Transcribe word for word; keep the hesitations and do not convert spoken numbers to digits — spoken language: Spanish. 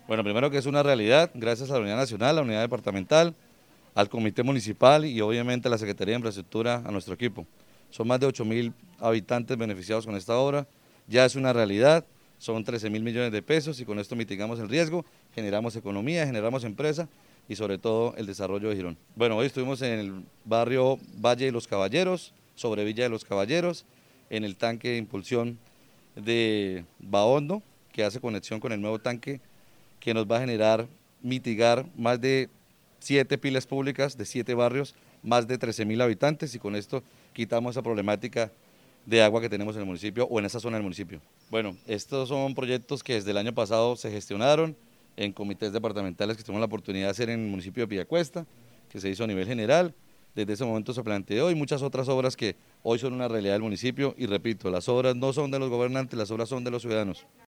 Bueno, primero que es una realidad, gracias a la Unidad Nacional, la Unidad Departamental, al Comité Municipal y obviamente a la Secretaría de Infraestructura, a nuestro equipo. Son más de ocho mil habitantes beneficiados con esta obra, ya es una realidad, son trece mil millones de pesos y con esto mitigamos el riesgo, generamos economía, generamos empresa y sobre todo el desarrollo de Girón. Bueno, hoy estuvimos en el barrio Valle de los Caballeros, sobre Villa de los Caballeros, en el tanque de impulsión de Bahondo, que hace conexión con el nuevo tanque que nos va a generar mitigar más de siete pilas públicas de siete barrios, más de trece mil habitantes y con esto quitamos esa problemática de agua que tenemos en el municipio o en esa zona del municipio. Bueno, estos son proyectos que desde el año pasado se gestionaron en comités departamentales que tuvimos la oportunidad de hacer en el municipio de Piacuesta, que se hizo a nivel general. Desde ese momento se planteó y muchas otras obras que hoy son una realidad del municipio y repito, las obras no son de los gobernantes, las obras son de los ciudadanos.